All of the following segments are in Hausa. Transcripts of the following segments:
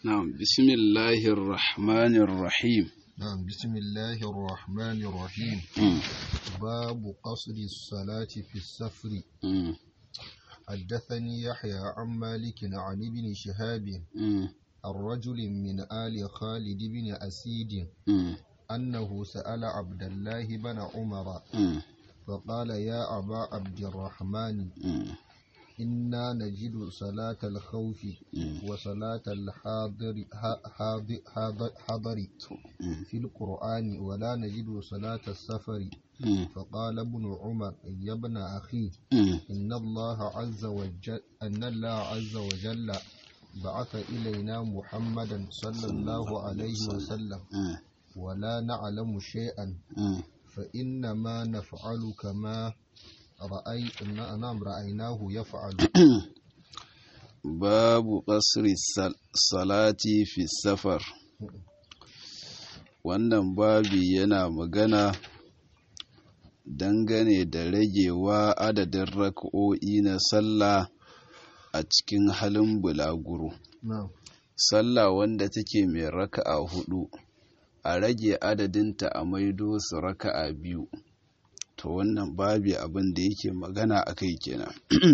نعم بسم الله الرحمن الرحيم. نعم بسم الله الرحمن الرحيم. باب قصر الصلاة في السفر. حدثني يحيى عن مالك عن ابن شهاب الرجل من آل خالد بن أسيد أنه سأل عبد الله بن عمر فقال يا أبا عبد الرحمن إنا نجد صلاة الخوف وصلاة الحضر في القرآن ولا نجد صلاة السفر. فقال ابن عمر يا ابن أخي إن الله عز وجل بعث إلينا محمدا صلى الله عليه وسلم ولا نعلم شيئا فإنما نفعل كما رأيناه يفعل. باب قصر الصلاة في السفر. wannan babi yana magana dangane da ragewa adadin rak'o'i na sallah a cikin halin bulaguro. Sallah wanda take mai raka'a 4 a rage adadinta a maido su raka'a 2. To wannan babi abin da yake magana akai kenan.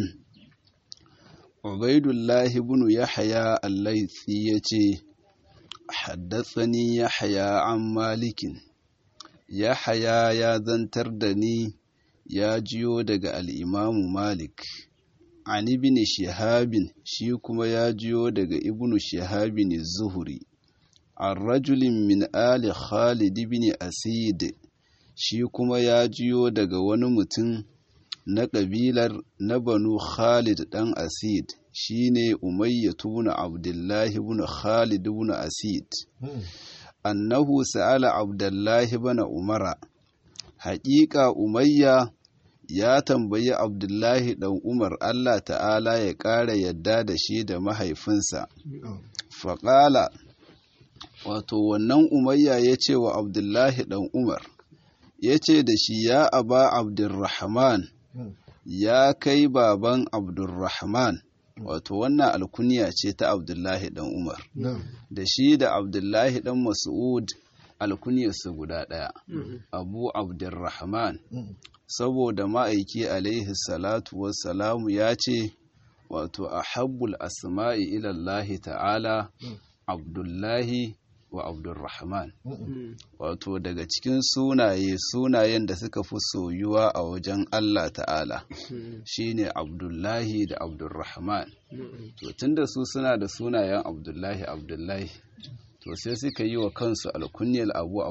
Ubaidullah ibn Yahya al-Laythi yace haddathani Yahya an Malikin. Yahya ya zantar da ni ya jiyo daga al-Imam Malik. An ibn Shihab shi kuma ya jiyo daga Ibn Shihab az-Zuhri. An rajulin min ali Khalid ibn Asid shi kuma ya jiyo daga wani mutum na ƙabilar na Banu Khalid ɗan Asid shine Umayya ibn Abdullah ibn Khalid ibn Asid. Annahu sa'ala Abdullah ibn Umar. Haƙiƙa Umayya ya tambayi Abdullah ɗan Umar Allah ta'ala ya ƙara yadda da shi da mahaifinsa. Faƙala wato wannan Umayya ya ce wa Abdullah ɗan Umar ya ce da shi ya aba Abdurrahman, ya kai baban Abdurrahman, wato wannan alkuniya ce ta Abdullahi dan Umar. Da shi da Abdullahi dan Mas'ud alkuniyarsu guda ɗaya, Abu Abdurrahman, saboda ma'aiki alaihi salatu wassalamu ya ce wato ahabbul asma'i ilallahi ta'ala Abdullahi wa Abdurrahman. Wato daga cikin sunayen da suka fi soyuwa a wajen Allah ta'ala shine Abdullahi da Abdurrahman. To tunda su suna da sunayen Abdullahi to sai suka yi wa kansu alkunyar Abu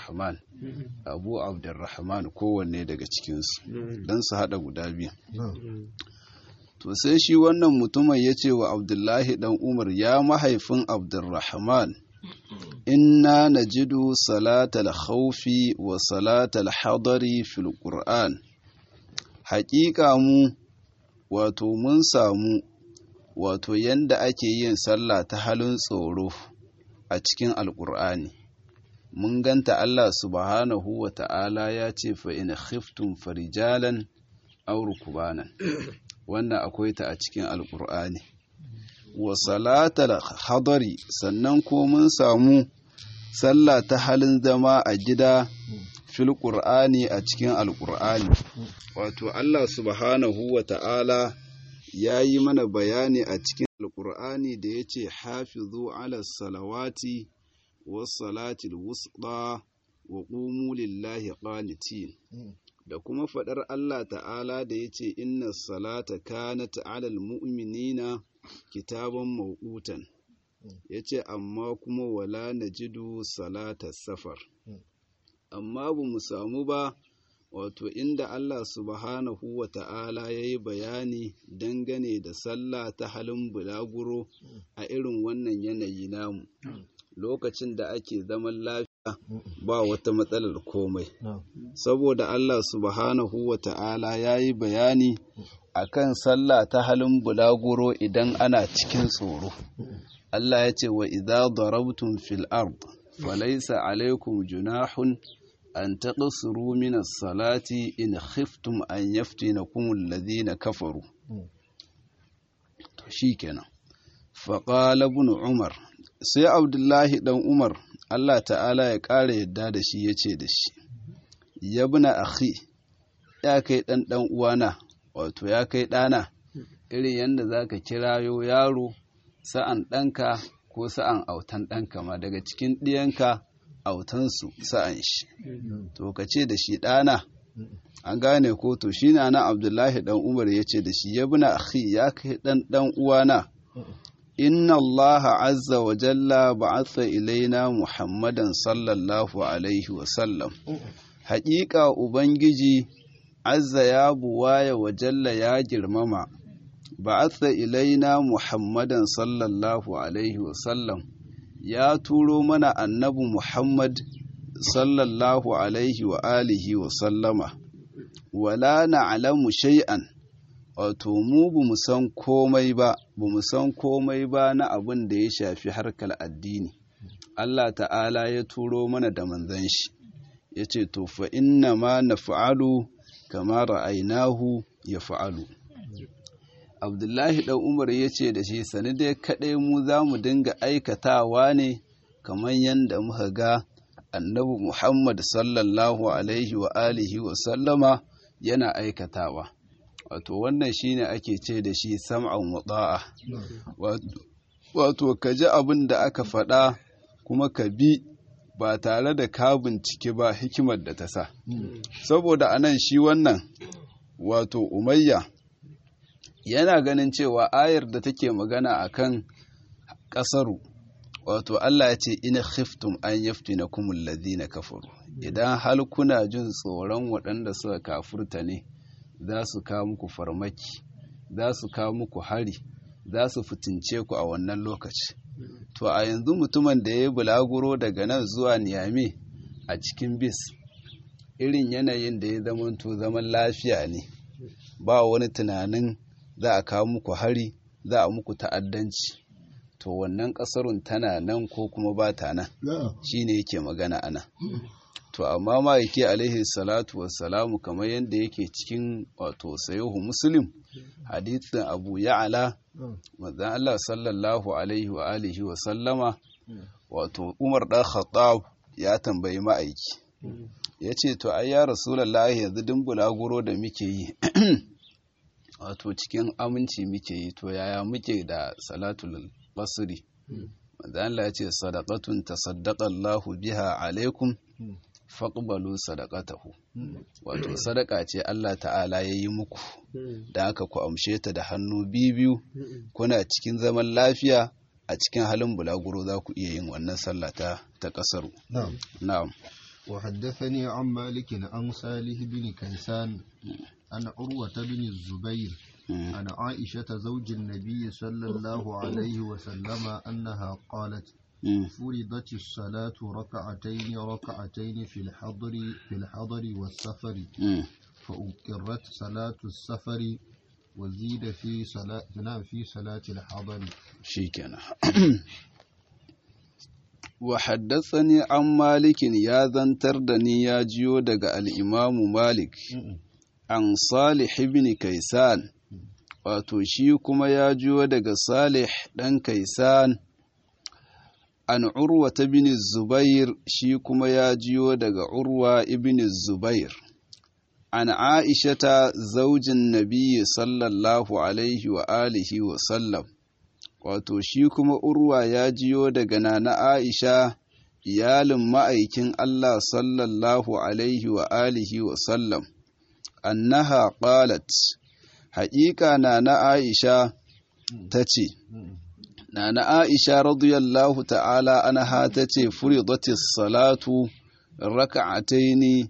Abdurrahman kowanne daga cikinsu don su haɗa guda biyu. To sai shi wannan mutumin ya ce wa Abdullahi dan Umar ya mahaifin Abdurrahman, inna najidu salatal khawfi wa salatal hadari fil Qur'an. Haƙiƙa mu wato mun samu wato yanda ake yin sallah ta halin tsoro a cikin Alƙur'ani. Mun ganta Allah subhanahu wa ta'ala ya ce fa in khiftum farijalan aw rukbanan. Wannan akwai ta a cikin Alƙur'ani. Wa salatal hadari sannan ko mun samu sallah ta halin zama a gida fil Qur'ani a cikin Alƙur'ani. Wato Allah subhanahu wa ta'ala ya yi mana bayani a cikin Alƙur'ani da ya ce hafizu ala salawati was salatil wusta wa qumu lillahi qanitin. Da kuma faɗar Allah ta'ala da ya ce inna salata kanat alal mu'minina kitaban mawqutan. Ya ce amma kuma wala najidu salata safar. Amma ba mu samu ba wato inda Allah subhanahu wa ta'ala ya yi bayani dangane da sallah ta halin bulaguro a irin wannan yanayi namu. Lokacin da ake zaman lafiya ba wata matsalar komai. Saboda Allah subhanahu wa ta'ala ya yi bayani akan sallah ta halin bulaguro idan ana cikin tsoro. Allah ya ce wa idza darabtum fil ard falaysa alaykum junahun an taqsuru min as-salati in khiftum an yaftinakum alladhina kafaru. To shikenan faƙala ibn umar sai abdullahi ɗan umar Allah ta'ala ya ƙara yadda da shi ya ce da shi ya bina akhi ya kai ɗan uwana wato ya kai ɗana irin yadda za ka kirayo yaro sa'an ɗanka ko sa'an autan ɗanka ma daga cikin ɗiyanka autansu sa'an shi to ka ce da shi ɗana an gane ko to shi na abdullahi ɗan umar ya ce da shi ya bina akhi ya kai ɗan uwana inna allaha azza wa jalla ba'atha ilaina muhammadan sallallahu alaihi wa sallam haƙiƙa ubangiji azza ya buwaya wa jalla ya girmama ba'atha ilaina muhammadan sallallahu alaihi wa sallam ya turo mana annabi muhammad sallallahu alaihi wa alihi wa sallama wala na'lamu shay'an wato mu bamu san komai ba na abin da ya shafi harkar addini Allah ta'ala ya turo mana da manzon shi yace to fa inna ma naf'alu kama ra'aynahu yaf'alu Abdullahi dan Umar yace da shi sani dai kadai mu zamu dinga aikatawa ne kamar yanda muka ga Annabi Muhammad sallallahu alaihi wa alihi wa sallama yana aikatawa wato wannan shine ake ce da shi sam'an wa ta'a wato ka ji abin da aka faɗa kuma ka bi ba tare da ka bincike ba hikimar da ta sa saboda anan shi wannan wato Umayya yana ganin cewa ayar da take magana akan kasaru wato Allah ya ce ina khiftum an yaftinakum alladhina kafaru idan hal kuna jin tsoron waɗanda suka kafurta ne za su kawo muku farmaki za su kawo muku hari za su fitince ku a wannan lokaci to a yanzu mutumin da ya yi bulaguro daga nan zuwa Niyame a cikin bis irin yanayin da ya zamanto zaman lafiya ne ba wani tunanin za a kawo muku hari za a muku ta'addanci to wannan kasarun tana nan ko kuma ba ta nan shine yake magana ana to amma ma'aiki alaihi salatu wassalamu kamar yadda yake cikin wato sahihu muslim hadithin abu ya'ala manzon Allah sallallahu alaihi wa alihi wa sallama wato Umar dan Khattab ya tambayi ma'aiki yace to ai ya rasulullahi yanzu din bulaguro da muke yi wato cikin aminci muke yi to yaya muke da salatul basri manzon Allah yace sadaqatun tasaddaqa Allahu biha alaikum faƙubalu sadaqatahu wato sadaka ce Allah ta'ala ya yi muku da haka ku amshe ta da hannu biyu kuna cikin zaman lafiya a cikin halin bulaguro za ku iya yin wannan sallah ta kasaru na'am wa haddathani an malik an salih bin kaysan an urwata bin zubair an aisha zawjin nabiy sallallahu alaihi wa sallama annaha qalat فرضت الصلاة ركعتين في الحضر والسفر فأقرت صلاة السفر وزيد في صلاة الحضر شيكنا وحدثني عن مالك يا ذنتر دني يا جيو دغ الإمام مالك عن صالح بن كيسان wato shi kuma ya jiyo daga Salih ɗan Kaisan an Urwa ta bin Zubair shi kuma ya jiyo daga Urwa ibn Zubair an Aisha ta zaujin Nabiyyi sallallahu alaihi wa alihi wa sallam wato shi kuma Urwa ya jiyo daga Nana Aisha iyalin ma'aikin Allah sallallahu alaihi wa alihi wa sallam annaha qalat haƙiƙa Nana Aisha ta ce Nana Aisha radiyallahu ta'ala anha ta ce furidatis salatu raka'ataini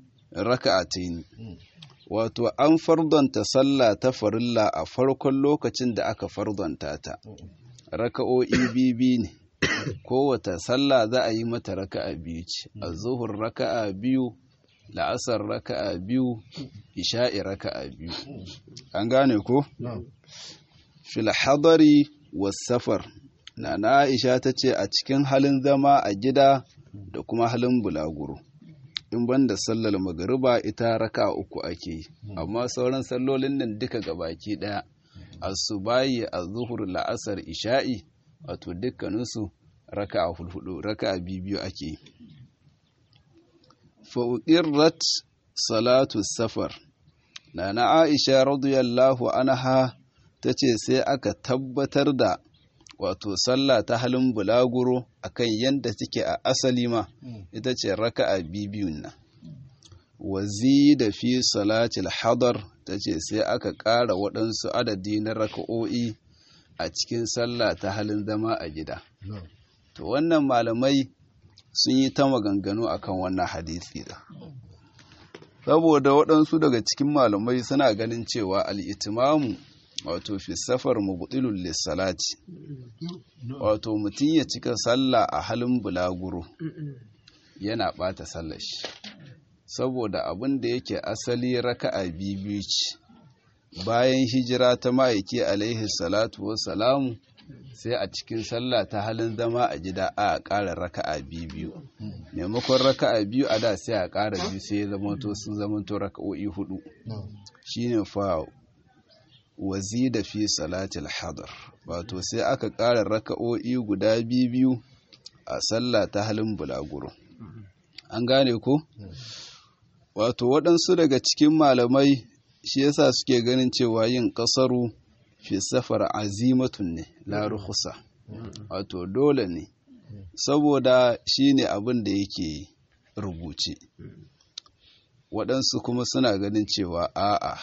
wato an fardanta sallah ta farilla a farkon lokacin da aka fardanta ta raka'o'i bibi ne kowata sallah za a yi mata raka'a biyu ce az-zuhur raka'a biyu la'asar raka'a biyu isha'i raka'a biyu an gane ko fil hadari was safar Nana Aisha ta ce a cikin halin zama a gida da kuma halin bulaguro in banda sallar magariba ita raka uku ake yi amma sauran sallolin nan duka gabaki daya asubahi azhur la'asar isha'i wato dukkaninsu raka'a hulhudu raka'a biyu ake yi. fa uqirrat salatu safar, nana Aisha radiyallahu anha tace sai aka tabbatar da wato sallah ta halin bulaguro akan yanda take a asali ma ita ce raka'a bibiyun nan. Wazida fi salatil hadar tace sai aka ƙara waɗansu adadi na raka'o'i a cikin sallah ta halin zama a gida. To wannan malamai sun yi ta maganganu akan wannan hadisi da. Saboda waɗansu daga cikin malamai suna ganin cewa al'itimamu wato fi safar mubtilul lissalati, wato mutum ya cika sallah a halin bulaguro yana ɓata sallar shi, saboda abin da yake asali raka'a biyu ce. Bayan hijira ta ma'aiki alaihi salatu wassalamu sai a cikin sallah ta halin zama a gida a ƙara raka'a biyu, maimakon raka'a biyu a da sai a ƙara biyu sai ya zamanto sun zamanto raka'o'i hudu. Shine fa wazida fi salatil hadar, wato sai aka ƙara raka'o'i guda biyu a sallah ta halin bulaguro. An gane ko? Wato waɗansu daga cikin malamai shi yasa suke ganin cewa yin ƙasaru fi safar azimatun ne la rukhsa, wato dole ne, saboda shine abin da yake rubuce. Waɗansu kuma suna ganin cewa a'a,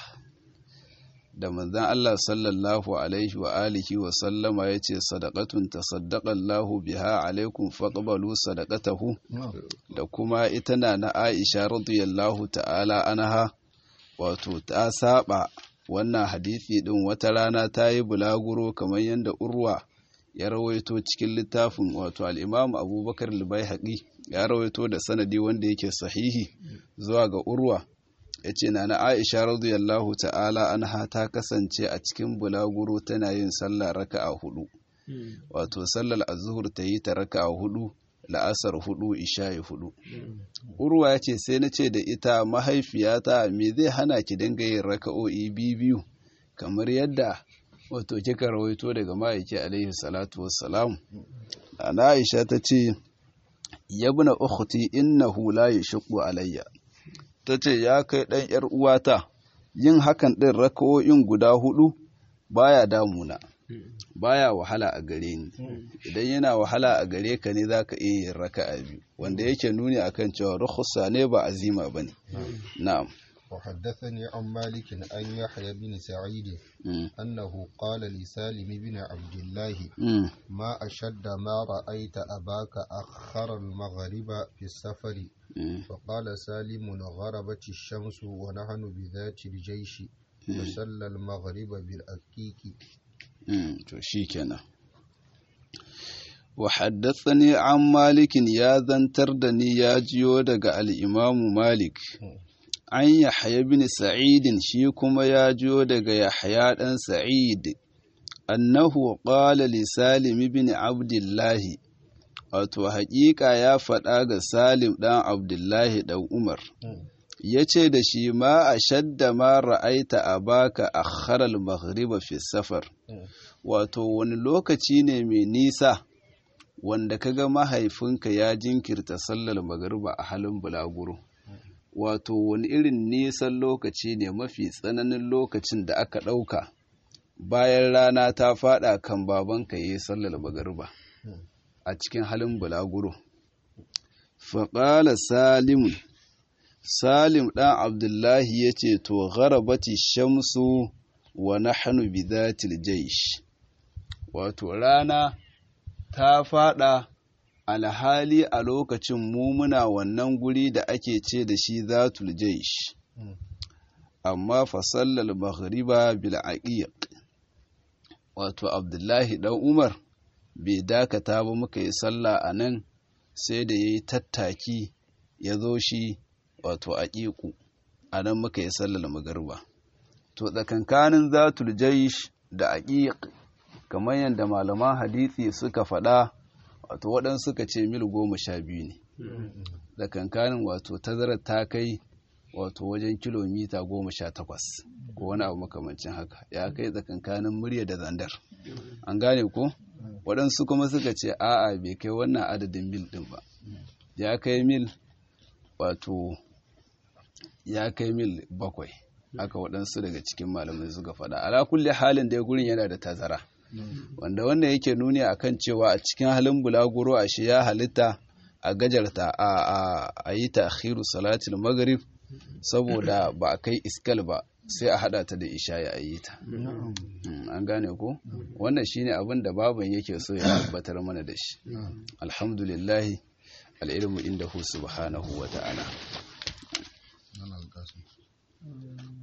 da manzon Allah sallallahu alaihi wa alihi wa sallama yace sadaqatun tasaddaqa Allahu biha alaikum faqbalu sadaqatahu, da kuma ita na Aisha radiyallahu ta'ala anha wato ta saba wannan hadisi din. Wata rana ta yi bulaguro kamar yadda Urwa ya rawaito cikin littafin, wato al-Imam Abubakar al-Baihaqi ya rawaito da sanadi wanda yake sahihi zuwa ga Urwa, yace na Aisha radiyallahu ta'ala anha ta kasance a cikin bulaguro tana yin sallah raka'a hudu, wato sallar azhur ta yi ta raka'a hudu, la'asar hudu, isha'i hudu. Urwa yace sai na ce da ita, mahaifiyata me zai hana ki dinga yin raka'o'i biyu kamar yadda wato kika rawaito daga ma'aiki alaihi salatu wassalam. Ana Aisha ta ce, yabna ukhti innahu la yashqu alayya, tace ya kai dan yar uwata, yin hakan din raka'o'in guda hudu baya damuna, baya wahala a gare ni. Idan yana wahala a gare ka ne zaka iya yin raka'a biyu, wanda yake nuni akan cewa rukhsa ne ba azima bane. Na'am. وحدثني عن مالك أن يحيى بن سعيد أنه قال لسالم بن عبد الله ما أشد ما رأيت أباك أخر المغرب في السفر. فقال سالم غربت الشمس ونحن بذات الجيش فصلى المغرب بالأكيك. شيكنا. وحدثني عن مالك يا ذنتردني يا جيودك الإمام مالك an Yahya bin Sa'id, shi kuma ya jiyo daga Yahya dan Sa'id, annahu qala li Salim ibn Abdullah, wato haƙiƙa ya faɗa ga Salim dan Abdullah dan Umar, yace da shi, ma ashadda ma ra'aita abaka akhara al-maghriba fi safar, wato wani lokaci ne mai nisa wanda kaga mahaifinka ya jinkirta sallar magriba a halin bulaguro. Wato wani irin nisan lokaci ne mafi tsananin lokacin da aka ɗauka bayan rana ta faɗa kan babanka ya yi sallar magariba a cikin halin bulaguro. Faƙala Salim ɗan Abdullahi ya ce, to gharabati shamsu wa nahnu bi dhatil jaish, wato rana ta faɗa alhali a lokacin mu muna wannan guri da ake ce da shi zatul jaish, amma fa sallal maghriba bil aqiq, wato Abdullahi dan Umar bai dakata ba muka yi sallah a nan, sai da yayi tattaki ya zo shi wato aqiqu, a nan muka yi sallar maghriba. To tsakankanin zatul jaish da aqiq, kamar yadda malaman hadisi suka faɗa, wato waɗansu suka ce mil 12 ne, da kankanin wato tazarar ta kai wato wajen kilomita 18 ko wani abu makamancin haka, ya kai tsakankanin Murya da Zandar. An gane ko? waɗansu kuma suka ce a'a bai kai wannan adadin mil ɗin ba, ya kai mil wato ya kai mil 7 haka waɗansu daga cikin malamai suka faɗa. Ala kulli halin da gurin yana da tazara, wanda wannan yake nuni akan cewa a cikin halin bulaguro a shi ya halitta a gajarta a yi ta'khiru salatul maghrib saboda ba a kai iskal ba, sai a hada ta da isha ya yi ta. An gane ko wannan shine abin da baban yake so ya tabbatar mana da shi. Alhamdulillah, al'ilmu indahu subhanahu wa ta'ala.